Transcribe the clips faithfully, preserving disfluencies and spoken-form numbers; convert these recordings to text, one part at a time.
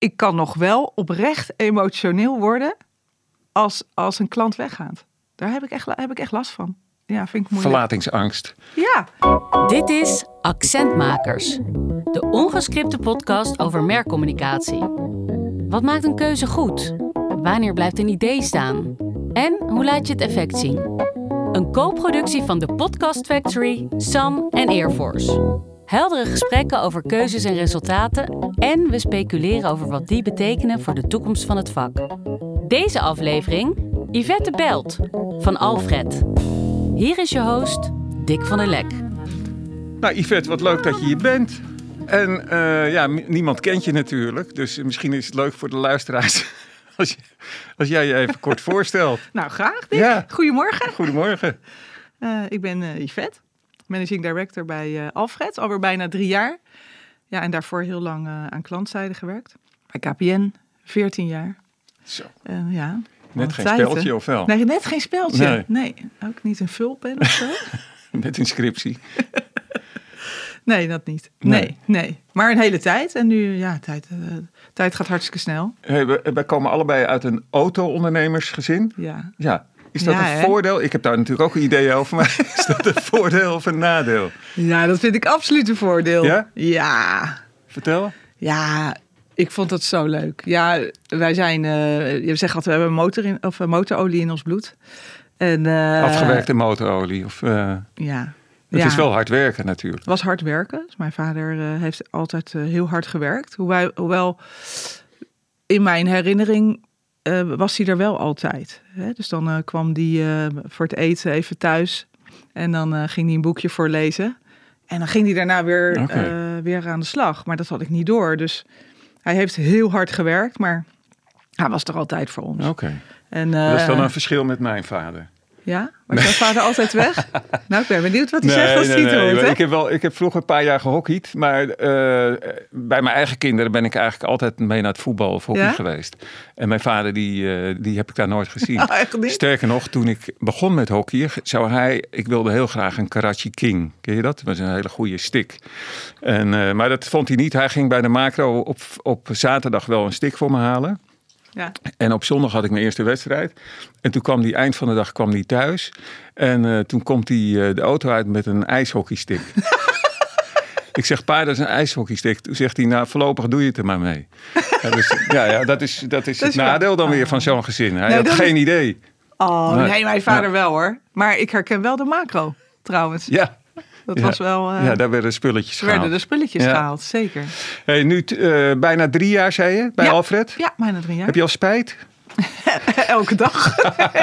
ik kan nog wel oprecht emotioneel worden als, als een klant weggaat. Daar heb ik echt, heb ik echt last van. Ja, vind ik moeilijk. Verlatingsangst. Ja. Dit is Accentmakers, de ongescripte podcast over merkcommunicatie. Wat maakt een keuze goed? Wanneer blijft een idee staan? En hoe laat je het effect zien? Een co-productie van de Podcast Factory, Sam en Air Force. Heldere gesprekken over keuzes en resultaten en we speculeren over wat die betekenen voor de toekomst van het vak. Deze aflevering, Yvette Belt van Alfred. Hier is je host, Dick van der Lek. Nou Yvette, wat leuk dat je hier bent. En uh, ja, m- niemand kent je natuurlijk, dus misschien is het leuk voor de luisteraars als, je, als jij je even kort voorstelt. Nou, graag Dick. Ja. Goedemorgen. Goedemorgen. Uh, ik ben uh, Yvette, managing director bij uh, Alfred, alweer bijna drie jaar. Ja, en daarvoor heel lang uh, aan klantzijde gewerkt. Bij K P N, veertien jaar. Zo. Uh, ja. Net geen tijden. speltje of wel? Nee, net geen speltje. Nee, nee ook niet een vulpen of zo. Met inscriptie. Nee, dat niet. Nee, nee, nee. Maar een hele tijd. En nu, ja, tijd, uh, tijd gaat hartstikke snel. Hey, we, wij komen allebei uit een auto-ondernemersgezin. Ja. Ja. Is dat ja, een hè? voordeel? Ik heb daar natuurlijk ook een idee over, maar is dat een voordeel of een nadeel? Ja, dat vind ik absoluut een voordeel. Ja? Ja. Vertel. Ja, ik vond dat zo leuk. Ja, wij zijn, uh, je zegt altijd, we hebben motor in, of, uh, motorolie in ons bloed. En, uh, Afgewerkte motorolie. Of, uh, ja. Het ja. is wel hard werken natuurlijk. Het was hard werken. Dus mijn vader uh, heeft altijd uh, heel hard gewerkt. Hoewel, hoewel in mijn herinnering uh, was hij er wel altijd. Hè? Dus dan uh, kwam hij uh, voor het eten even thuis. En dan uh, ging hij een boekje voorlezen. En dan ging hij daarna weer, okay. uh, weer aan de slag. Maar dat had ik niet door. Dus hij heeft heel hard gewerkt. Maar hij was er altijd voor ons. Oké. Okay. En uh, dat is dan een verschil met mijn vader. Ja? Was jouw vader altijd weg? Nou, ik ben benieuwd wat hij nee, zegt als hij nee, het nee. hoort. Hè? Ik heb, wel, ik heb vroeger een paar jaar gehockeyd. Maar uh, bij mijn eigen kinderen ben ik eigenlijk altijd mee naar het voetbal of hockey ja? geweest. En mijn vader, die, uh, die heb ik daar nooit gezien. Oh, echt niet? Sterker nog, toen ik begon met hockey, zou hij... Ik wilde heel graag een Karachi King. Ken je dat? Dat was een hele goede stick. En, uh, maar dat vond hij niet. Hij ging bij de macro op, op zaterdag wel een stick voor me halen. Ja. En op zondag had ik mijn eerste wedstrijd. En toen kwam die eind van de dag kwam die thuis. En uh, toen komt hij uh, de auto uit met een ijshockeystick. Ik zeg, pa, dat is een ijshockeystick. Toen zegt hij, nou, voorlopig doe je het er maar mee. Ja, dus, ja, ja, dat is, dat is dat het is nadeel dan oh. weer van zo'n gezin. Hij nee, had geen is... idee. Oh, nee, nee mijn vader ja. wel hoor. Maar ik herken wel de macro, trouwens. Ja. Dat ja. was wel... Uh, ja, daar werden spulletjes gehaald. werden de spulletjes ja. gehaald, zeker. Hey, nu t- uh, bijna drie jaar, zei je, bij ja. Alfred? Ja, bijna drie jaar. Heb je al spijt? Elke dag?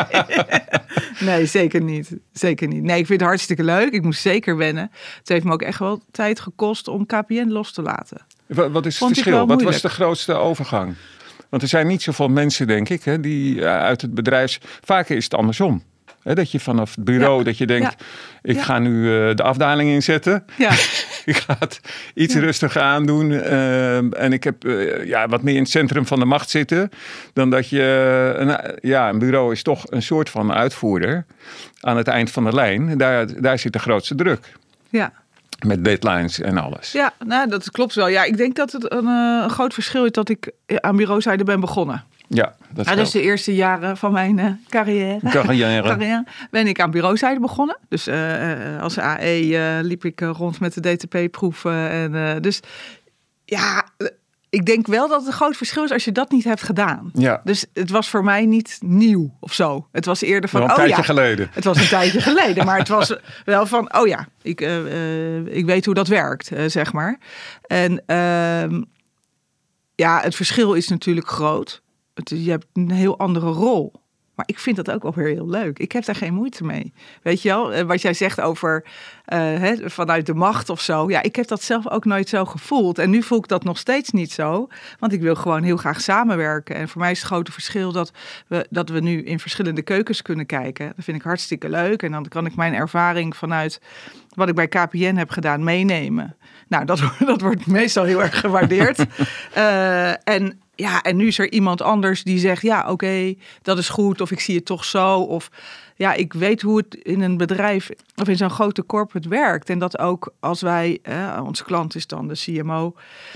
Nee, zeker niet. Zeker niet. Nee, ik vind het hartstikke leuk. Ik moest zeker wennen. Het heeft me ook echt wel tijd gekost om K P N los te laten. Wat, wat is het Vond verschil? Wat was de grootste overgang? Want er zijn niet zoveel mensen, denk ik, hè, die uh, uit het bedrijfs... Vaker is het andersom. He, dat je vanaf het bureau, ja. dat je denkt, ja. ik ja. ga nu uh, de afdaling inzetten. Ja. Ik ga het iets ja. rustiger aandoen. Uh, en ik heb uh, ja, wat meer in het centrum van de macht zitten. Dan dat je, uh, een, ja, een bureau is toch een soort van uitvoerder. Aan het eind van de lijn. Daar, daar zit de grootste druk. Ja. Met deadlines en alles. Ja, nou, dat klopt wel. Ja, ik denk dat het een, uh, een groot verschil is dat ik aan bureauzijde ben begonnen. Ja, dat ja, dus de eerste jaren van mijn uh, carrière, carrière. carrière ben ik aan bureauzijde begonnen. Dus uh, uh, als A E uh, liep ik uh, rond met de D T P-proeven. En, uh, dus ja, ik denk wel dat het een groot verschil is als je dat niet hebt gedaan. Ja. Dus het was voor mij niet nieuw of zo. Het was eerder van, wel een oh tijdje ja. geleden. Het was een tijdje geleden, maar het was wel van, oh ja, ik, uh, uh, ik weet hoe dat werkt, uh, zeg maar. En uh, ja, het verschil is natuurlijk groot. Het, je hebt een heel andere rol. Maar ik vind dat ook wel weer heel leuk. Ik heb daar geen moeite mee. Weet je wel, wat jij zegt over uh, hè, vanuit de macht of zo. Ja, ik heb dat zelf ook nooit zo gevoeld. En nu voel ik dat nog steeds niet zo. Want ik wil gewoon heel graag samenwerken. En voor mij is het grote verschil dat we, dat we nu in verschillende keukens kunnen kijken. Dat vind ik hartstikke leuk. En dan kan ik mijn ervaring vanuit wat ik bij K P N heb gedaan meenemen. Nou, dat, dat wordt meestal heel erg gewaardeerd. uh, en... Ja, en nu is er iemand anders die zegt, ja, oké, okay, dat is goed. Of ik zie het toch zo. Of ja, ik weet hoe het in een bedrijf of in zo'n grote corporate werkt. En dat ook als wij, eh, onze klant is dan de C M O.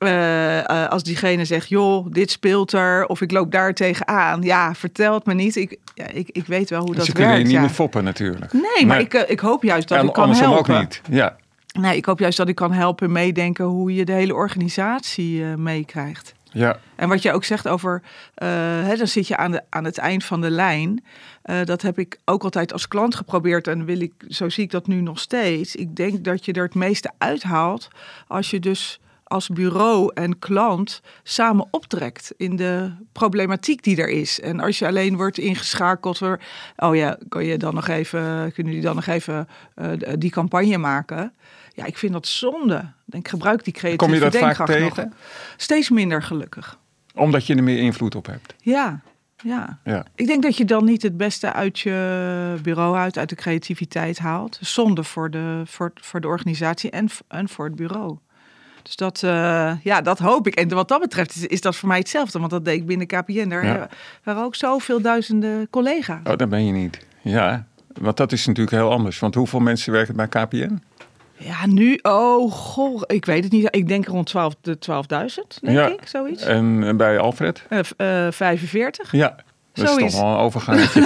Uh, uh, als diegene zegt, joh, dit speelt er, of ik loop daar tegenaan. Ja, vertel het me niet. Ik, ja, ik, ik weet wel hoe dat Ze werkt. kunnen je niet ja. meer foppen natuurlijk. Nee, maar nee. Ik, uh, ik hoop juist dat ja, ik kan andersom helpen. ook niet, ja. Nee, ik hoop juist dat ik kan helpen meedenken hoe je de hele organisatie uh, meekrijgt. Ja. En wat je ook zegt over, uh, hè, dan zit je aan, de, aan het eind van de lijn. Uh, dat heb ik ook altijd als klant geprobeerd en wil ik, zo zie ik dat nu nog steeds. Ik denk dat je er het meeste uithaalt als je dus als bureau en klant samen optrekt in de problematiek die er is. En als je alleen wordt ingeschakeld door, oh ja, kan je dan nog even, kunnen jullie dan nog even uh, die campagne maken? Ja, ik vind dat zonde. Ik gebruik die creatieve Kom je dat vaak tegen? Nog. Steeds minder gelukkig. Omdat je er meer invloed op hebt? Ja, ja, ja. Ik denk dat je dan niet het beste uit je bureau uit, uit de creativiteit haalt. Zonde voor de, voor, voor de organisatie en, en voor het bureau. Dus dat, uh, ja, dat hoop ik. En wat dat betreft is, is dat voor mij hetzelfde. Want dat deed ik binnen K P N. Daar ja. waren ook zoveel duizenden collega's. Oh, daar ben je niet. Ja, want dat is natuurlijk heel anders. Want hoeveel mensen werken bij K P N? Ja, nu, oh goh, ik weet het niet. Ik denk rond twaalf, de twaalfduizend, denk ja. ik, zoiets. En, en bij Alfred? Uh, uh, vijfenveertig. Ja, dat zoiets. Is toch wel een overgangetje.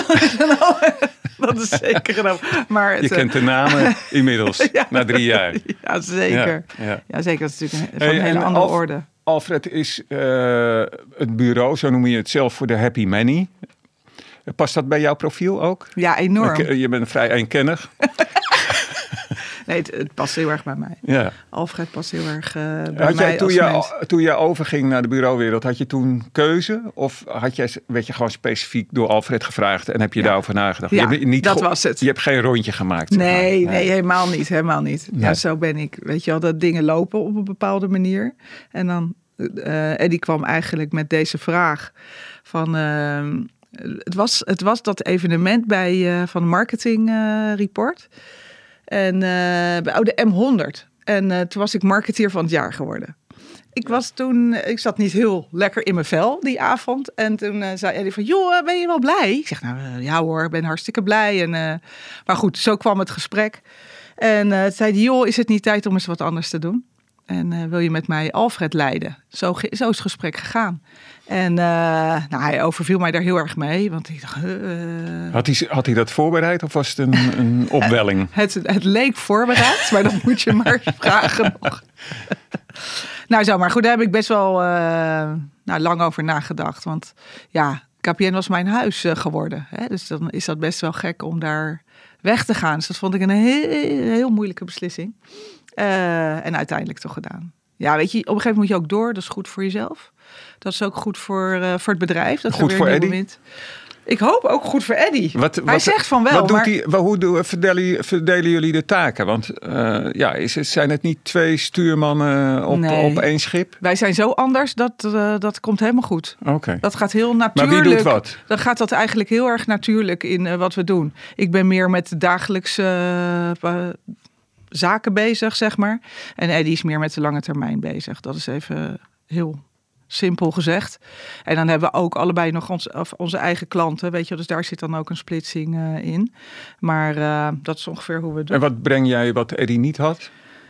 Dat is zeker een maar het, je kent de namen inmiddels, ja, na drie jaar. Ja, zeker. Ja, ja. ja zeker. Dat is natuurlijk een, van hey, een hele andere Alf, orde. Alfred is uh, het bureau, zo noem je het zelf, voor de Happy Money. Past dat bij jouw profiel ook? Ja, enorm. Je bent vrij eenkennig. Nee, het, het past heel erg bij mij. Ja. Alfred past heel erg uh, bij had mij jij, toen, als je, mens. toen je overging naar de bureauwereld, had je toen keuze? Of had jij, werd je gewoon specifiek door Alfred gevraagd en heb je ja. daarover nagedacht? Ja, je hebt niet dat go- was het. Je hebt geen rondje gemaakt? Nee, nee, nee, helemaal niet. Helemaal niet. Nee. Ja, zo ben ik. Weet je wel, dat dingen lopen op een bepaalde manier. En dan, uh, Eddie kwam eigenlijk met deze vraag van... Uh, het, was, het was dat evenement bij, uh, van de Marketing uh, Report... En uh, bij oh, de M honderd. En uh, toen was ik marketeer van het jaar geworden. Ik was toen, ik zat niet heel lekker in mijn vel die avond. En toen uh, zei Eddie van, joh, ben je wel blij? Ik zeg, nou uh, ja hoor, ik ben hartstikke blij. En, uh, maar goed, zo kwam het gesprek. En uh, zei hij, joh, is het niet tijd om eens wat anders te doen? En uh, wil je met mij Alfred leiden? Zo, zo is het gesprek gegaan. En uh, nou, hij overviel mij daar heel erg mee. Want ik dacht, uh, had, hij, had hij dat voorbereid of was het een, een opwelling? het, het leek voorbereid, maar dat moet je maar vragen nog. Nou zo, maar goed, daar heb ik best wel uh, nou, lang over nagedacht. Want ja, K P N was mijn huis uh, geworden. Hè? Dus dan is dat best wel gek om daar weg te gaan. Dus dat vond ik een heel, heel moeilijke beslissing. Uh, en uiteindelijk toch gedaan. Ja, weet je, op een gegeven moment moet je ook door. Dat is goed voor jezelf. Dat is ook goed voor, uh, voor het bedrijf. Dat goed voor Eddie? Moment. Ik hoop ook goed voor Eddie. Wat, hij wat, zegt van wel. Wat doet maar... hij, hoe doen, verdelen, verdelen jullie de taken? Want uh, ja, is het, zijn het niet twee stuurmannen op, nee. op één schip? Wij zijn zo anders, dat, uh, dat komt helemaal goed. Okay. Dat gaat heel natuurlijk. Maar wie doet wat? Dan gaat dat eigenlijk heel erg natuurlijk in uh, wat we doen. Ik ben meer met de dagelijkse uh, zaken bezig, zeg maar. En Eddie is meer met de lange termijn bezig. Dat is even heel simpel gezegd. En dan hebben we ook allebei nog ons, onze eigen klanten, weet je. Dus daar zit dan ook een splitsing uh, in. Maar uh, dat is ongeveer hoe we het doen. En wat breng jij wat Eddie niet had?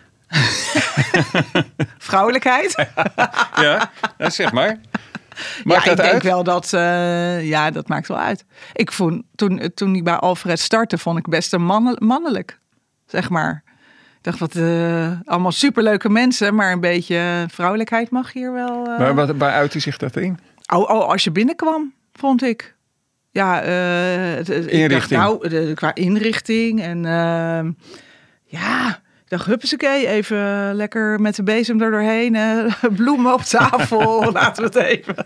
Vrouwelijkheid. Ja, nou, zeg maar. Maakt ja, dat ik denk uit? wel dat, uh, ja, dat maakt wel uit. Ik vond, toen, toen ik bij Alfred startte, vond ik best een manne, mannelijk, zeg maar. Ik dacht, wat uh, allemaal superleuke mensen, maar een beetje vrouwelijkheid mag hier wel. Uh... Maar wat, waar uitte zich dat in? Oh, oh, als je binnenkwam, vond ik. Ja, uh, het, inrichting. Dacht, nou, de, qua inrichting en uh, ja, ik dacht, huppesakee, even lekker met de bezem er doorheen, uh, bloemen op tafel, laten we het even.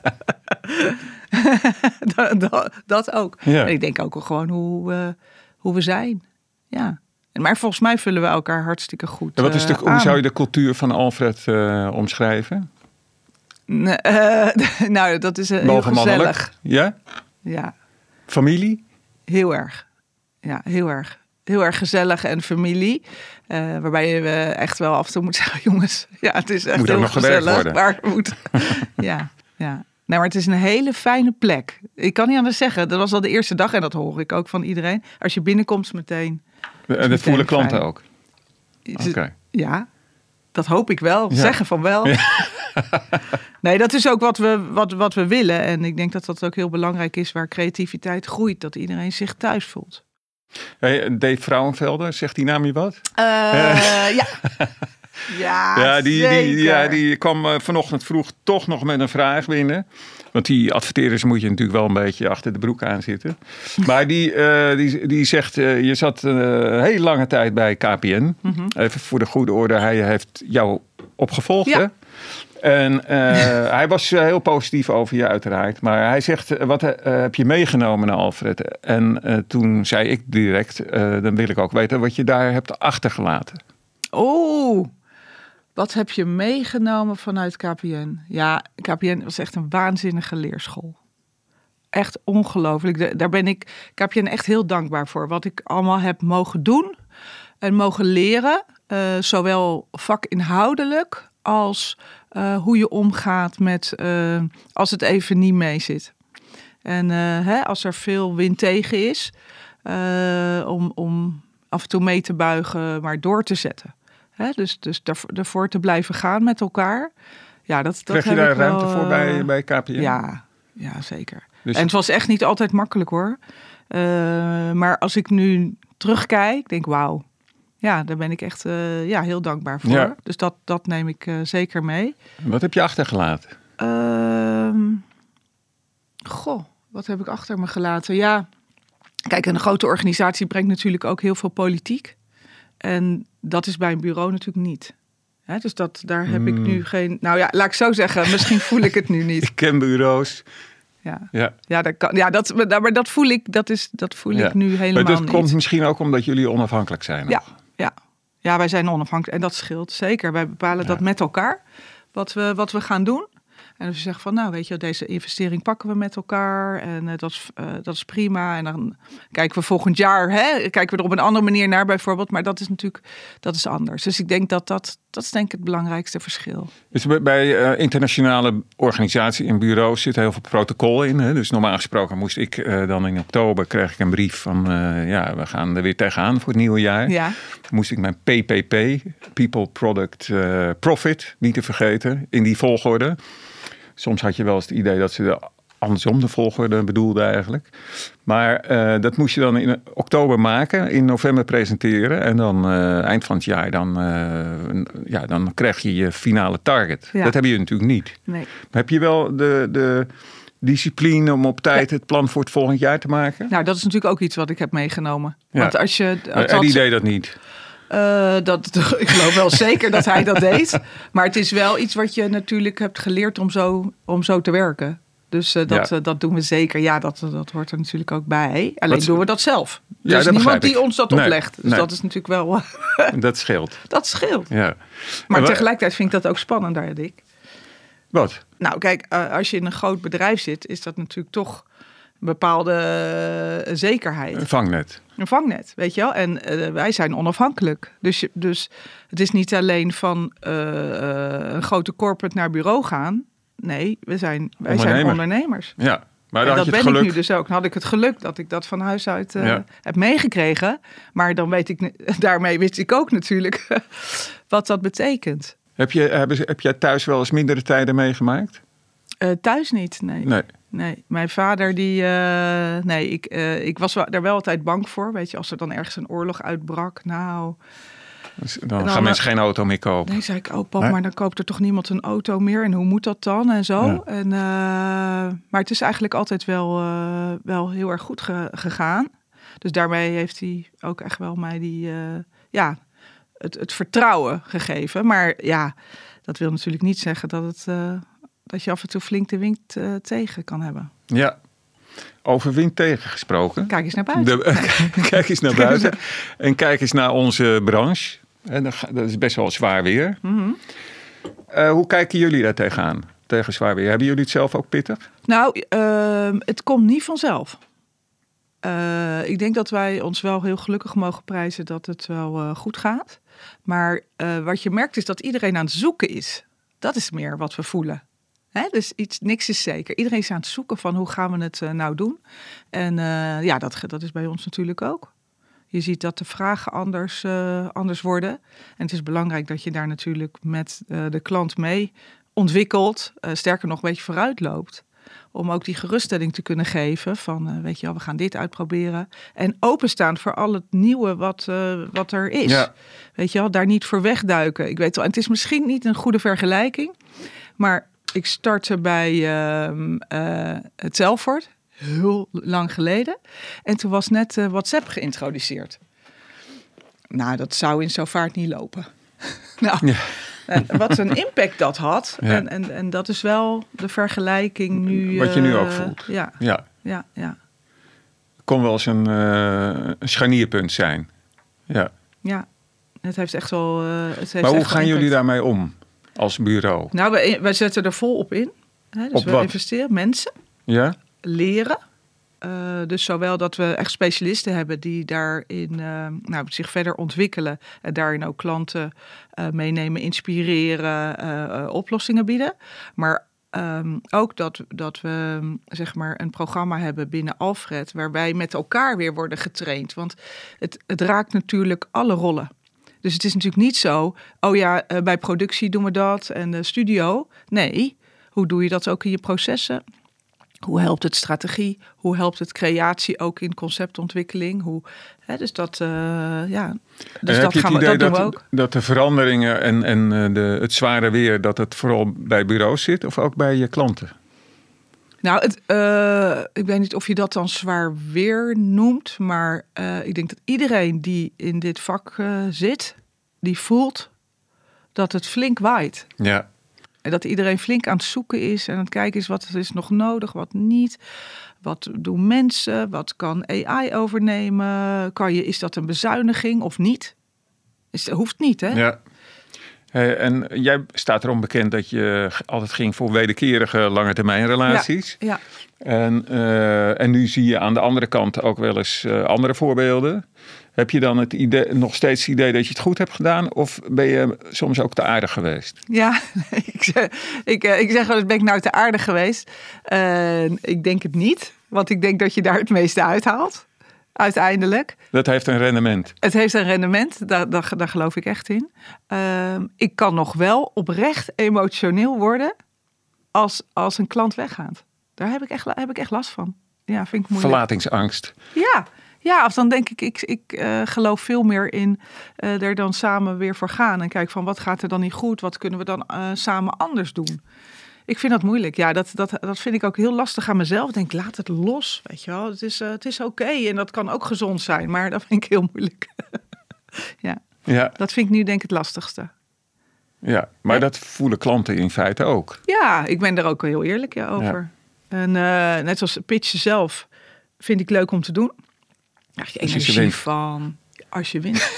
dat, dat, dat ook. Ja. En ik denk ook wel gewoon hoe, uh, hoe we zijn. Ja. Maar volgens mij vullen we elkaar hartstikke goed en wat is de, uh, hoe zou je de cultuur van Alfred uh, omschrijven? Nee, uh, nou, dat is uh, heel gezellig. Ja? Ja. Familie? Heel erg. Ja, heel erg. Heel erg gezellig en familie. Uh, waarbij je uh, echt wel af en toe moet zeggen, jongens, ja, het is echt moet heel nog gezellig. Maar moet, ja, ja. Nee, maar het is een hele fijne plek. Ik kan niet anders zeggen. Dat was al de eerste dag en dat hoor ik ook van iedereen. Als je binnenkomt meteen. En dat voelen klanten fijn. Ook? Oké. Okay. Ja, dat hoop ik wel. Ja. Zeggen van wel. Ja. Nee, dat is ook wat we, wat, wat we willen. En ik denk dat dat ook heel belangrijk is waar creativiteit groeit. Dat iedereen zich thuis voelt. Hey, Dave Vrouwenvelder, zegt die naam je wat? Uh, ja. Ja, ja, die, zeker. die, ja, die kwam uh, vanochtend vroeg toch nog met een vraag binnen. Want die adverteerders moet je natuurlijk wel een beetje achter de broek aan zitten. Maar die, uh, die, die zegt, uh, je zat uh, een hele lange tijd bij K P N. Mm-hmm. Even voor de goede orde, hij heeft jou opgevolgd, ja. Hè? En uh, hij was uh, heel positief over je uiteraard. Maar hij zegt, uh, wat uh, heb je meegenomen naar Alfred? En uh, toen zei ik direct, uh, dan wil ik ook weten wat je daar hebt achtergelaten. Oh, wat heb je meegenomen vanuit K P N? Ja, K P N was echt een waanzinnige leerschool. Echt ongelooflijk. Daar ben ik K P N echt heel dankbaar voor. Wat ik allemaal heb mogen doen en mogen leren. Uh, zowel vakinhoudelijk als uh, hoe je omgaat met uh, als het even niet mee zit. En uh, hè, als er veel wind tegen is, uh, om, om af en toe mee te buigen, maar door te zetten. Hè, dus dus daarvoor te blijven gaan met elkaar. Ja, dat, dat Krijg je heb daar ik ruimte wel, voor bij, bij K P N? Ja, ja zeker. Dus en het was echt niet altijd makkelijk hoor. Uh, maar als ik nu terugkijk, denk wauw. Ja, daar ben ik echt uh, ja, heel dankbaar voor. Ja. Dus dat, dat neem ik uh, zeker mee. Wat heb je achtergelaten? Uh, goh, wat heb ik achter me gelaten? Ja, kijk, een grote organisatie brengt natuurlijk ook heel veel politiek. En dat is bij een bureau natuurlijk niet. Hè, dus dat, daar heb mm. ik nu geen... Nou ja, laat ik zo zeggen, misschien voel ik het nu niet. Ik ken bureaus. Ja, ja. ja, dat, kan, ja dat, maar dat voel ik, dat is, dat voel ja. ik nu helemaal niet. Maar dat niet. komt misschien ook omdat jullie onafhankelijk zijn. Nog. Ja, ja. ja, wij zijn onafhankelijk en dat scheelt zeker. Wij bepalen ja. dat met elkaar, wat we, wat we gaan doen. En als je zegt van, nou weet je, deze investering pakken we met elkaar en uh, dat, is, uh, dat is prima. En dan kijken we volgend jaar, hè, kijken we er op een andere manier naar bijvoorbeeld. Maar dat is natuurlijk, dat is anders. Dus ik denk dat dat, dat is denk ik het belangrijkste verschil. Dus bij uh, internationale organisaties en bureaus zit heel veel protocol in. Hè? Dus normaal gesproken moest ik uh, dan in oktober, kreeg ik een brief van, uh, ja, we gaan er weer tegenaan voor het nieuwe jaar. Ja. Moest ik mijn P P P, People, Product, uh, Profit, niet te vergeten, in die volgorde. Soms had je wel eens het idee dat ze de andersom de volgorde bedoelden eigenlijk. Maar uh, dat moest je dan in oktober maken, in november presenteren. En dan uh, eind van het jaar, dan, uh, ja, dan krijg je je finale target. Ja. Dat heb je natuurlijk niet. Nee. Maar heb je wel de, de discipline om op tijd ja. het plan voor het volgend jaar te maken? Nou, dat is natuurlijk ook iets wat ik heb meegenomen. Ja. Want als je, als en die deed dat niet? Uh, dat, ik geloof wel zeker dat hij dat deed. Maar het is wel iets wat je natuurlijk hebt geleerd om zo, om zo te werken. Dus uh, dat, ja. uh, dat doen we zeker. Ja, dat, dat hoort er natuurlijk ook bij. Alleen wat, doen we dat zelf. Dus ja, dat niemand die ons dat nee, oplegt. Dus nee. dat is natuurlijk wel... dat scheelt. Dat scheelt. Ja. Maar tegelijkertijd vind ik dat ook spannend daar, Dick. Wat? Nou, kijk, uh, als je in een groot bedrijf zit, is dat natuurlijk toch een bepaalde uh, zekerheid. Een vangnet. Een vangnet, weet je wel. En uh, wij zijn onafhankelijk. Dus, dus het is niet alleen van uh, uh, een grote corporate naar bureau gaan. Nee, we zijn, wij zijn ondernemers. Ja, maar dan en had dat je ben het geluk. ik nu dus ook. Dan had ik het geluk dat ik dat van huis uit uh, ja. heb meegekregen. Maar dan weet ik, daarmee wist ik ook natuurlijk wat dat betekent. Heb, je, heb, heb jij thuis wel eens mindere tijden meegemaakt? Uh, thuis niet, nee. Nee. Nee, mijn vader die... Uh, nee, ik, uh, ik was daar wel altijd bang voor. Weet je, als er dan ergens een oorlog uitbrak. Nou... Dus dan, dan gaan mensen geen auto meer kopen. Nee, zei ik, oh pap, maar dan koopt er toch niemand een auto meer. En hoe moet dat dan? En zo. Ja. En, uh, maar het is eigenlijk altijd wel, uh, wel heel erg goed ge- gegaan. Dus daarmee heeft hij ook echt wel mij die, uh, ja, het, het vertrouwen gegeven. Maar ja, dat wil natuurlijk niet zeggen dat het... Uh, dat je af en toe flink de wind uh, tegen kan hebben. Ja, over wind tegen gesproken. Kijk eens naar buiten. De, kijk eens naar buiten. En kijk eens naar onze branche. En dat is best wel zwaar weer. Mm-hmm. Uh, hoe kijken jullie daar tegenaan? Tegen zwaar weer. Hebben jullie het zelf ook pittig? Nou, uh, het komt niet vanzelf. Uh, ik denk dat wij ons wel heel gelukkig mogen prijzen dat het wel uh, goed gaat. Maar uh, wat je merkt is dat iedereen aan het zoeken is. Dat is meer wat we voelen. He, dus iets, niks is zeker. Iedereen is aan het zoeken van hoe gaan we het uh, nou doen. En uh, ja, dat, dat is bij ons natuurlijk ook. Je ziet dat de vragen anders, uh, anders worden. En het is belangrijk dat je daar natuurlijk met uh, de klant mee ontwikkelt, uh, sterker nog een beetje vooruit loopt. Om ook die geruststelling te kunnen geven van, uh, weet je wel, we gaan dit uitproberen. En openstaan voor al het nieuwe wat, uh, wat er is. Ja. Weet je wel, daar niet voor wegduiken. Ik weet wel, en het is misschien niet een goede vergelijking, maar ik startte bij uh, uh, het Zelfort, heel lang geleden. En toen was net uh, WhatsApp geïntroduceerd. Nou, dat zou in zo'n vaart niet lopen. nou... Ja. En wat een impact dat had. Ja. En, en, en dat is wel de vergelijking nu. Wat je nu ook voelt. Ja. ja. ja, ja. Kon wel eens een, uh, een scharnierpunt zijn. Ja. Ja, het heeft echt wel. Uh, het heeft maar hoe echt gaan jullie daarmee om als bureau? Nou, wij, wij zetten er vol op in. Hè, dus op we wat? investeren mensen. Ja. Leren. Uh, dus zowel dat we echt specialisten hebben die daarin uh, nou, zich verder ontwikkelen en daarin ook klanten uh, meenemen, inspireren, uh, uh, oplossingen bieden. Maar um, ook dat, dat we zeg maar een programma hebben binnen Alfred waarbij met elkaar weer worden getraind. Want het, het raakt natuurlijk alle rollen. Dus het is natuurlijk niet zo, oh ja, uh, bij productie doen we dat en de studio. Nee, hoe doe je dat ook in je processen? Hoe helpt het strategie? Hoe helpt het creatie ook in conceptontwikkeling? Hoe, hè, dus dat, uh, ja, dus en dat, heb gaan je het we, idee dat doen dat, we ook. Dat de veranderingen en, en de, het zware weer, dat het vooral bij bureaus zit of ook bij je klanten? Nou, het, uh, ik weet niet of je dat dan zwaar weer noemt, maar uh, ik denk dat iedereen die in dit vak uh, zit, die voelt dat het flink waait. Ja. En dat iedereen flink aan het zoeken is en aan het kijken is wat er is nog nodig, wat niet. Wat doen mensen? Wat kan A I overnemen? Kan je, is dat een bezuiniging of niet? Is, dat hoeft niet, hè? Ja. Hey, en jij staat erom bekend dat je altijd ging voor wederkerige lange termijn relaties. Ja, ja. En, uh, en nu zie je aan de andere kant ook wel eens uh, andere voorbeelden. Heb je dan het idee, nog steeds het idee dat je het goed hebt gedaan? Of ben je soms ook te aardig geweest? Ja, ik zeg, ik, ik zeg wel eens, ben ik nou te aardig geweest? Uh, ik denk het niet. Want ik denk dat je daar het meeste uithaalt. Uiteindelijk. Dat heeft een rendement. Het heeft een rendement, daar, daar, daar geloof ik echt in. Uh, ik kan nog wel oprecht emotioneel worden als, als een klant weggaat. Daar heb ik echt, heb ik echt last van. Ja, vind ik moeilijk. Verlatingsangst. Ja, ja, of dan denk ik, ik, ik uh, geloof veel meer in uh, er dan samen weer voor gaan. En kijk van wat gaat er dan niet goed? Wat kunnen we dan uh, samen anders doen? Ik vind dat moeilijk. Ja, dat, dat, dat vind ik ook heel lastig aan mezelf. Ik denk, laat het los, weet je wel. Het is, uh, het is oké okay. En dat kan ook gezond zijn. Maar dat vind ik heel moeilijk. ja. ja, dat vind ik nu denk ik het lastigste. Ja, maar ja. Dat voelen klanten in feite ook. Ja, ik ben er ook heel eerlijk ja, over. Ja. En uh, net zoals pitchen zelf vind ik leuk om te doen. Daar krijg je energie je van. Als je wint.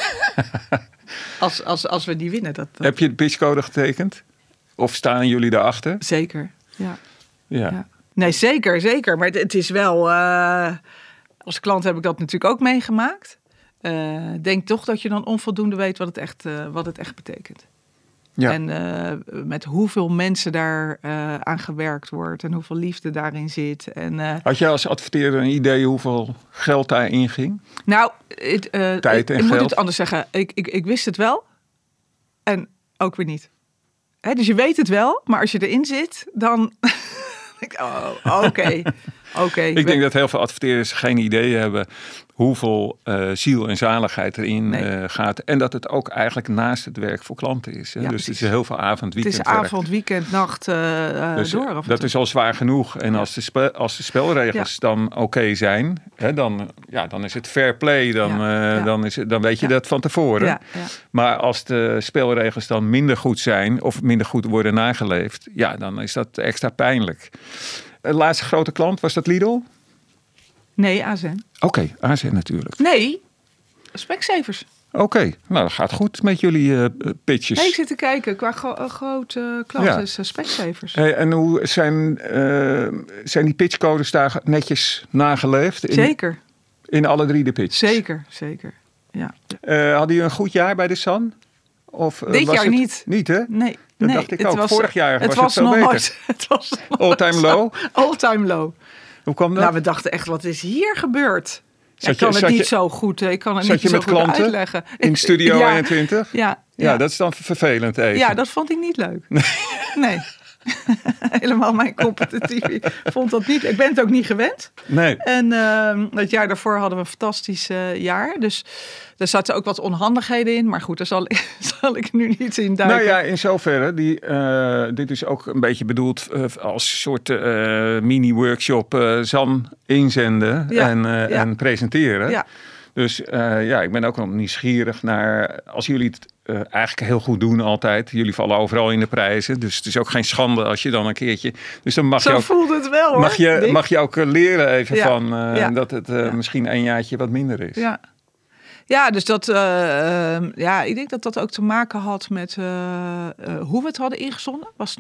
als, als, als we die winnen. Dat, dat... Heb je de pitchcode getekend? Of staan jullie daarachter? Zeker, ja. ja. ja. Nee, zeker, zeker. Maar het, het is wel... Uh, als klant heb ik dat natuurlijk ook meegemaakt. Uh, denk toch dat je dan onvoldoende weet wat het echt, uh, wat het echt betekent. Ja. En uh, met hoeveel mensen daar uh, aan gewerkt wordt. En hoeveel liefde daarin zit. En, uh, had jij als adverteerder een idee hoeveel geld daarin ging? Nou, het, uh, Tijd en ik, ik geld? moet het anders zeggen. Ik, ik, ik wist het wel. En ook weer niet. He, dus je weet het wel, maar als je erin zit, dan... oh, oké. Okay. Okay, ik denk dat heel veel adverteerders geen idee hebben hoeveel uh, ziel en zaligheid erin nee. uh, gaat. En dat het ook eigenlijk naast het werk voor klanten is. Hè? Ja, dus het is heel veel avond, weekend. Het is avond, weekend, nacht uh, dus, door. Af dat is al zwaar genoeg. En ja. als, de spe, als de spelregels ja. dan oké okay zijn, hè, dan, ja, dan is het fair play. Dan, ja. Uh, ja. dan, is het, dan weet je ja. dat van tevoren. Ja. Ja. Maar als de spelregels dan minder goed zijn of minder goed worden nageleefd, ja, dan is dat extra pijnlijk. De laatste grote klant, was dat Lidl? Nee, A S N. Oké, okay, A S N natuurlijk. Nee, Specsavers. Oké, okay, nou dat gaat goed met jullie uh, pitches. Nee, ik zit te kijken. Qua gro- grote uh, klant ja. is uh, Specsavers. Hey, en hoe zijn, uh, zijn die pitchcodes daar netjes nageleefd? In, zeker. In alle drie de pitches? Zeker, zeker. Ja. Uh, hadden jullie een goed jaar bij de Sun? Of, uh, Dit was jaar het... niet. Niet, hè? Nee. Dat nee, dacht ik ook. Was, Vorig jaar het was, was het veel nog beter. Nooit, het was nog all-time low? All-time low. Hoe kwam dat? Nou, we dachten echt, wat is hier gebeurd? Ja, ik kan je, het niet je, zo goed, ik kan het niet je zo met goed klanten uitleggen. In Studio ja, eenentwintig? Ja, ja. Ja, dat is dan vervelend even. Ja, dat vond ik niet leuk. Nee. nee. Helemaal mijn competitieve vond dat niet. Ik ben het ook niet gewend. Nee. En uh, het jaar daarvoor hadden we een fantastisch uh, jaar. Dus er zaten ook wat onhandigheden in. Maar goed, daar zal ik, zal ik nu niet in duiken. Nou ja, in zoverre. Die, uh, dit is ook een beetje bedoeld uh, als soort uh, mini-workshop uh, Zan inzenden ja, en, uh, ja. en presenteren. Ja. Dus uh, ja, ik ben ook wel nieuwsgierig naar... Als jullie het uh, eigenlijk heel goed doen altijd. Jullie vallen overal in de prijzen. Dus het is ook geen schande als je dan een keertje... Dus dan mag Zo je ook, voelt het wel, hoor. Mag je, mag je ook leren even ja. van uh, ja. dat het uh, ja. misschien een jaartje wat minder is. Ja. Ja, dus dat, uh, uh, ja, ik denk dat dat ook te maken had met uh, uh, hoe we het hadden ingezonden. Was,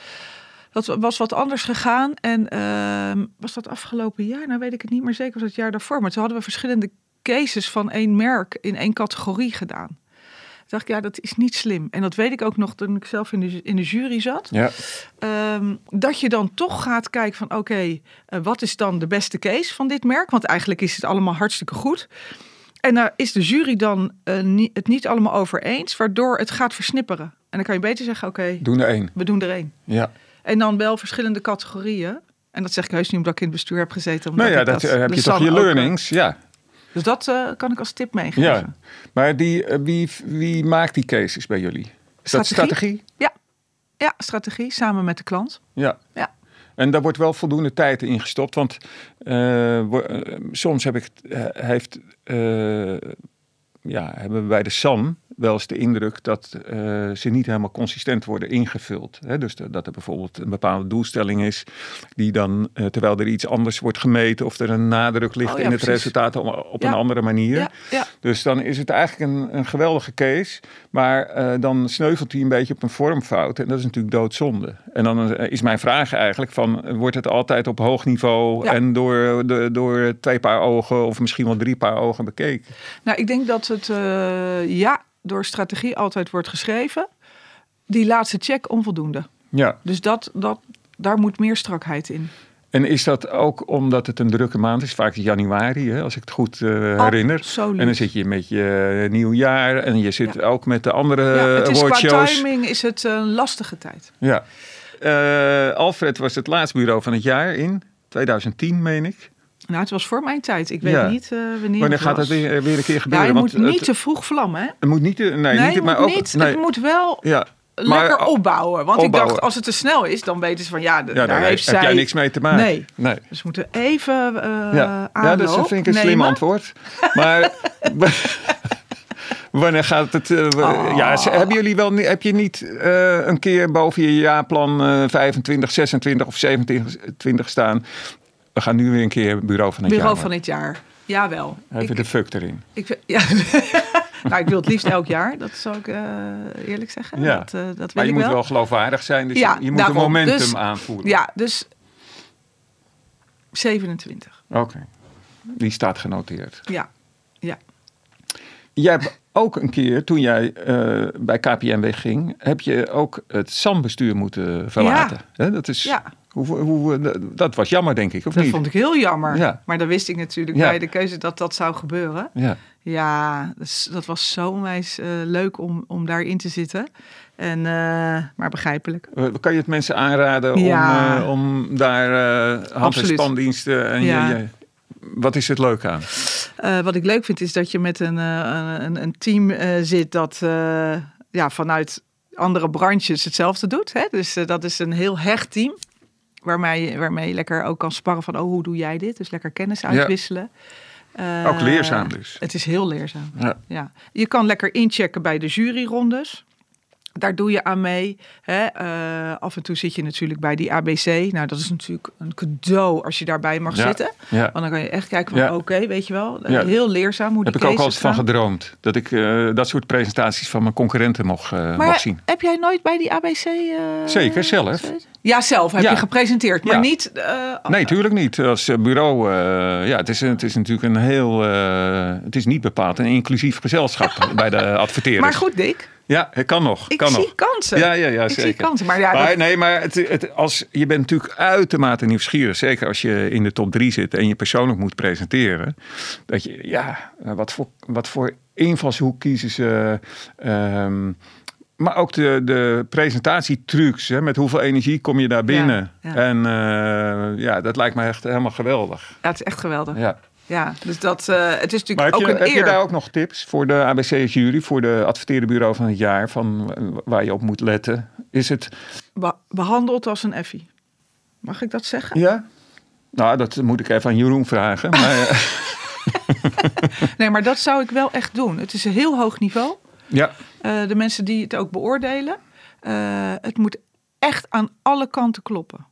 dat was wat anders gegaan. En uh, was dat afgelopen jaar? Nou weet ik het niet meer zeker, was het jaar daarvoor. Maar toen hadden we verschillende cases van één merk in één categorie gedaan. Toen dacht ik, ja, dat is niet slim. En dat weet ik ook nog toen ik zelf in de, in de jury zat. Ja. Um, dat je dan toch gaat kijken van, oké, okay, uh, wat is dan de beste case van dit merk? Want eigenlijk is het allemaal hartstikke goed. En daar is de jury dan uh, niet, het niet allemaal over eens, waardoor het gaat versnipperen. En dan kan je beter zeggen, oké, okay, doen er één. We doen er één. Ja. En dan wel verschillende categorieën. En dat zeg ik heus niet omdat ik in het bestuur heb gezeten. Nou ja, dat, dat heb je toch je learnings, ook, ja. Dus dat uh, kan ik als tip meegeven. Ja, maar die, uh, wie, wie maakt die cases bij jullie? Is strategie? dat strategie? Ja. ja, strategie, samen met de klant. Ja. ja. En daar wordt wel voldoende tijd in gestopt. Want uh, uh, soms heb ik, uh, heeft, uh, ja, hebben we bij de S A N wel eens de indruk dat uh, ze niet helemaal consistent worden ingevuld. Hè? Dus de, dat er bijvoorbeeld een bepaalde doelstelling is die dan, uh, terwijl er iets anders wordt gemeten of er een nadruk ligt oh, ja, in het precies. resultaat op, op ja. een andere manier. Ja, ja. Dus dan is het eigenlijk een, een geweldige case, maar uh, dan sneuvelt hij een beetje op een vormfout en dat is natuurlijk doodzonde. En dan uh, is mijn vraag eigenlijk van, wordt het altijd op hoog niveau ja. en door, de, door twee paar ogen of misschien wel drie paar ogen bekeken? Nou, ik denk dat het, uh, ja... door strategie altijd wordt geschreven. Die laatste check onvoldoende. Ja. Dus dat, dat, daar moet meer strakheid in. En is dat ook omdat het een drukke maand is? Vaak januari, hè, als ik het goed uh, herinner. Absoluut. En dan zit je met je nieuwjaar. En je zit ja. ook met de andere ja, het is awardshows. Qua timing is het een lastige tijd. Ja. Uh, Alfred was het laatste bureau van het jaar in twintig tien, meen ik. Nou, het was voor mijn tijd. Ik weet ja. niet uh, wanneer Wanneer gaat het weer, weer een keer gebeuren? Ja, je Want moet niet het, te vroeg vlammen, hè? Het moet niet te... Nee, nee niet, het maar moet ook, niet. Nee. Het moet wel ja. lekker maar, opbouwen. Want opbouwen. ik dacht, als het te snel is, dan weten ze van... Ja, ja daar, daar heeft heb zij... jij niks mee te maken. Nee. nee. Dus we moeten even uh, ja. aanloop Ja, dat vind ik een nemen. slim antwoord. Maar... Wanneer gaat het... Uh, oh. Ja, hebben jullie wel... Heb je niet uh, een keer boven je jaarplan uh, vijfentwintig, zesentwintig of zevenentwintig staan? We gaan nu weer een keer bureau van het bureau jaar. Bureau van het jaar. Jawel. Even ik, de fuck erin. Ik, ja. nou, ik wil het liefst elk jaar. Dat zou ik uh, eerlijk zeggen. Ja. Dat, uh, dat wil maar je ik moet wel. wel geloofwaardig zijn. Dus ja, je moet daarom. een momentum dus, aanvoeren. Ja, dus zevenentwintig. Oké. Okay. Die staat genoteerd. Ja. Ja. Jij hebt ook een keer, toen jij uh, bij K P N W ging, heb je ook het S A M-bestuur moeten verlaten. Ja. He, dat is... Ja. Hoe, hoe, dat was jammer, denk ik, of dat niet? Dat vond ik heel jammer. Ja. Maar dan wist ik natuurlijk ja. bij de keuze dat dat zou gebeuren. Ja, ja dus dat was zo onwijs uh, leuk om, om daarin te zitten. En, uh, maar begrijpelijk. Kan je het mensen aanraden ja. om, uh, om daar uh, hand- en spandiensten... En ja. je, je, wat is het leuk aan? Uh, wat ik leuk vind is dat je met een, uh, een, een team uh, zit dat uh, ja, vanuit andere branches hetzelfde doet. Hè? Dus uh, dat is een heel hecht team. Waarmee, waarmee je lekker ook kan sparren van, oh, hoe doe jij dit? Dus lekker kennis uitwisselen. Ja. Uh, ook leerzaam dus. Het is heel leerzaam. Ja. Ja. Je kan lekker inchecken bij de juryrondes. Daar doe je aan mee. Hè? Uh, af en toe zit je natuurlijk bij die A B C. Nou, dat is natuurlijk een cadeau als je daarbij mag ja. zitten. Ja. Want dan kan je echt kijken van, ja. oké, okay, weet je wel. Ja. Heel leerzaam hoe die Heb ik ook altijd gaan. van gedroomd. Dat ik uh, dat soort presentaties van mijn concurrenten mocht, uh, maar mocht zien. Heb jij nooit bij die A B C... Uh, Zeker, zelf. Ja, zelf heb ja. je gepresenteerd, maar ja. niet... Uh, nee, tuurlijk niet. Als bureau, uh, ja, het is, het is natuurlijk een heel... Uh, het is niet bepaald een inclusief gezelschap bij de adverteerders. Maar goed, Dick. Ja, het kan nog. Ik kan zie nog. kansen. Ja, ja, ja, ik zeker. zie kansen. Maar, ja, maar dat... nee, maar het, het, als, je bent natuurlijk uitermate nieuwsgierig. Zeker als je in de top drie zit en je persoonlijk moet presenteren. Dat je, ja, wat voor, wat voor invalshoek kiezen ze? Um, Maar ook de, de presentatietrucs. Hè, met hoeveel energie kom je daar binnen. Ja, ja. En uh, ja, dat lijkt me echt helemaal geweldig. Ja, het is echt geweldig. Ja. Ja, dus dat, uh, het is natuurlijk maar ook heb je, een eer. heb je daar ook nog tips voor de A B C-jury, voor de adverteerdebureau van het jaar, van waar je op moet letten? Is het... Be- behandeld als een effie. Mag ik dat zeggen? Ja? Nou, dat moet ik even aan Jeroen vragen. Maar, nee, maar dat zou ik wel echt doen. Het is een heel hoog niveau. Ja. Uh, de mensen die het ook beoordelen. Uh, het moet echt aan alle kanten kloppen.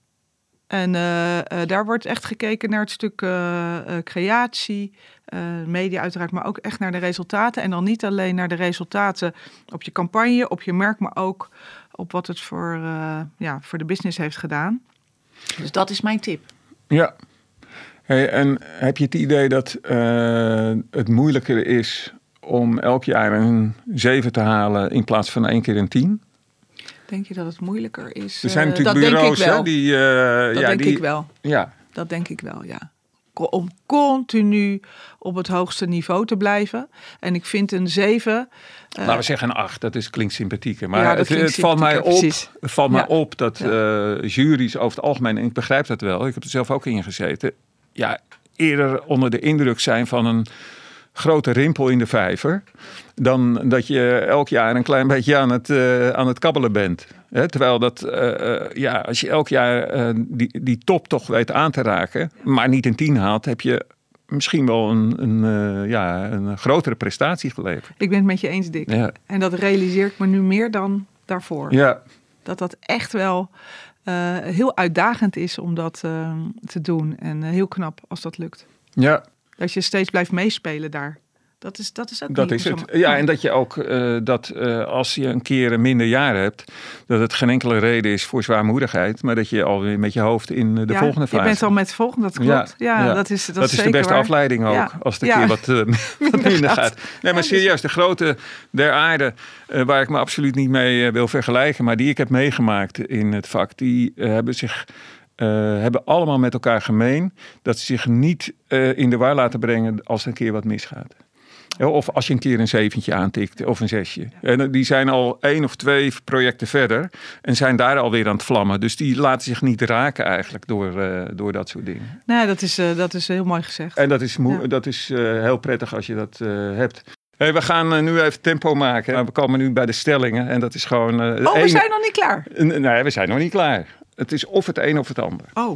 En uh, uh, daar wordt echt gekeken naar het stuk uh, uh, creatie, uh, media uiteraard, maar ook echt naar de resultaten. En dan niet alleen naar de resultaten op je campagne, op je merk, maar ook op wat het voor, uh, ja, voor de business heeft gedaan. Dus dat is mijn tip. Ja. Hey, en heb je het idee dat uh, het moeilijker is om elk jaar een zeven te halen in plaats van één keer een tien? Denk je dat het moeilijker is? Er zijn uh, natuurlijk dat bureaus, denk ik wel. Hè, die... Uh, dat ja, denk die, ik wel. Ja. Dat denk ik wel, ja. Om continu op het hoogste niveau te blijven. En ik vind een zeven... Uh, Laten we zeggen een acht, dat is, klinkt sympathieker. Maar ja, het, het valt mij op, het valt mij ja. op dat ja. uh, juries over het algemeen, en ik begrijp dat wel, ik heb er zelf ook in gezeten, ja, eerder onder de indruk zijn van een grote rimpel in de vijver, dan dat je elk jaar een klein beetje aan het, uh, aan het kabbelen bent. He, terwijl dat, uh, ja, als je elk jaar uh, die, die top toch weet aan te raken, maar niet een tien haalt, heb je misschien wel een, een, uh, ja, een grotere prestatie geleverd. Ik ben het met je eens, Dick. Ja. En dat realiseer ik me nu meer dan daarvoor. Ja. Dat dat echt wel uh, heel uitdagend is om dat uh, te doen. En uh, heel knap als dat lukt. Ja. Dat je steeds blijft meespelen daar. Dat is, dat is ook Dat niet is het. zo... Ja, en dat je ook uh, dat uh, als je een keer een minder jaar hebt, dat het geen enkele reden is voor zwaarmoedigheid, maar dat je alweer met je hoofd in de ja, volgende fase. Je bent al met de volgende, dat klopt. Ja, ja, ja. dat is dat, dat is, is de beste waar. afleiding ook, ja. als het een ja. keer wat, uh, wat minder gaat. Nee, maar serieus, de grote der aarde, uh, waar ik me absoluut niet mee uh, wil vergelijken, maar die ik heb meegemaakt in het vak, die uh, hebben zich... Uh, hebben allemaal met elkaar gemeen dat ze zich niet uh, in de war laten brengen als er een keer wat misgaat. Of als je een keer een zeventje aantikt of een zesje. En die zijn al één of twee projecten verder en zijn daar alweer aan het vlammen. Dus die laten zich niet raken eigenlijk door, uh, door dat soort dingen. Nou, dat is, uh, dat is heel mooi gezegd. En dat is, moe- ja. dat is uh, heel prettig als je dat uh, hebt. Hey, we gaan uh, nu even tempo maken. We komen nu bij de stellingen en dat is gewoon... Uh, oh, we een... zijn nog niet klaar? Uh, nee, we zijn nog niet klaar. Het is of het een of het ander. Oh.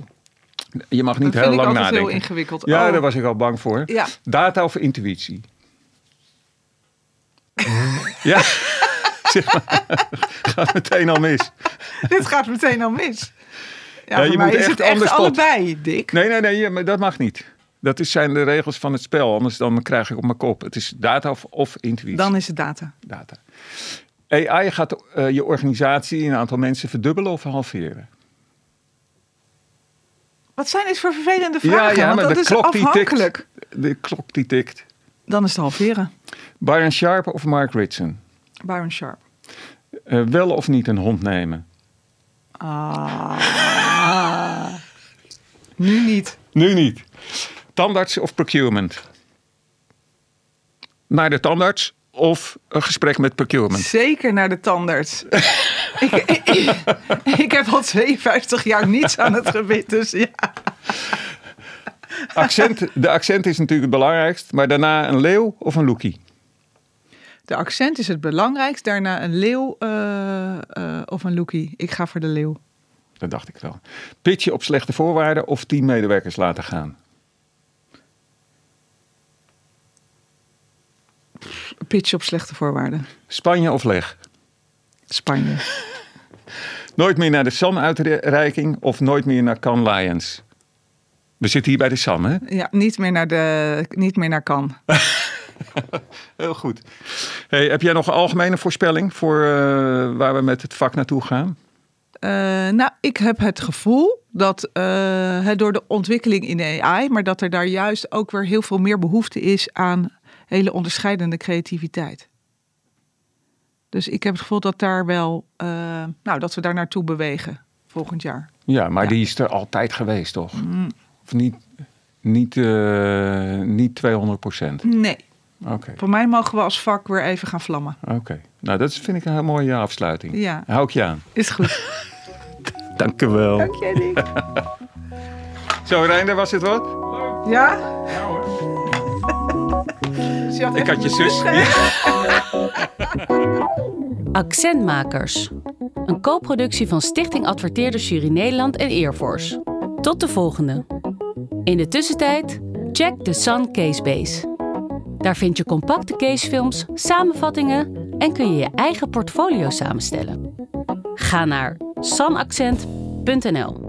Je mag niet dat heel lang nadenken. Dat vind ik heel ingewikkeld. Ja, oh. daar was ik al bang voor. Ja. Data of intuïtie? ja, zeg maar. Gaat meteen al mis. Dit gaat meteen al mis. Ja, ja, voor je mij moet is echt het echt anders allebei, Dick. Nee, nee, nee, maar dat mag niet. Dat is, zijn de regels van het spel. Anders dan krijg ik op mijn kop. Het is data of, of intuïtie. Dan is het data. Data. A I gaat uh, je organisatie een aantal mensen verdubbelen of halveren? Wat zijn dit voor vervelende vragen? Ja, ja, Want maar dat de is klok die afhankelijk. tikt. De klok die tikt. Dan is het halveren. Byron Sharp of Mark Ritson? Byron Sharp. Uh, wel of niet een hond nemen? Ah. Nu niet. Nu niet. Tandarts of procurement? Naar de tandarts of een gesprek met procurement? Zeker naar de tandarts. ik, ik, ik heb al tweeënvijftig jaar niets aan het gebied, dus ja. Accent, de accent is natuurlijk het belangrijkst, maar daarna een leeuw of een loekie? De accent is het belangrijkst, daarna een leeuw uh, uh, of een loekie. Ik ga voor de leeuw. Dat dacht ik wel. Pitchen op slechte voorwaarden of teammedewerkers laten gaan? Pitchen op slechte voorwaarden. Spanje of leg? Spanje. Nooit meer naar de S A M-uitreiking of nooit meer naar Cannes Lions? We zitten hier bij de S A M, hè? Ja, niet meer naar, de, niet meer naar Cannes. Heel goed. Hey, heb jij nog een algemene voorspelling voor uh, waar we met het vak naartoe gaan? Uh, nou, ik heb het gevoel dat uh, het door de ontwikkeling in de A I, maar dat er daar juist ook weer heel veel meer behoefte is aan hele onderscheidende creativiteit. Dus ik heb het gevoel dat daar wel, uh, nou, dat we daar naartoe bewegen volgend jaar. Ja, maar ja. die is er altijd geweest, toch? Mm. Of niet, niet, uh, niet tweehonderd procent? Nee. Oké. Okay. Voor mij mogen we als vak weer even gaan vlammen. Oké. Okay. Nou, dat vind ik een heel mooie afsluiting. Ja. Hou ik je aan. Is goed. Dank je wel. Dank jij, Dick. Zo, Reinder, was het wat? Ja? Ja hoor. Dus je had ik had je zus. Accentmakers. Een co-productie van Stichting Adverteerders Jury Nederland en Airforce. Tot de volgende. In de tussentijd, check de Sun Casebase. Daar vind je compacte casefilms, samenvattingen en kun je je eigen portfolio samenstellen. Ga naar sun accent punt n l.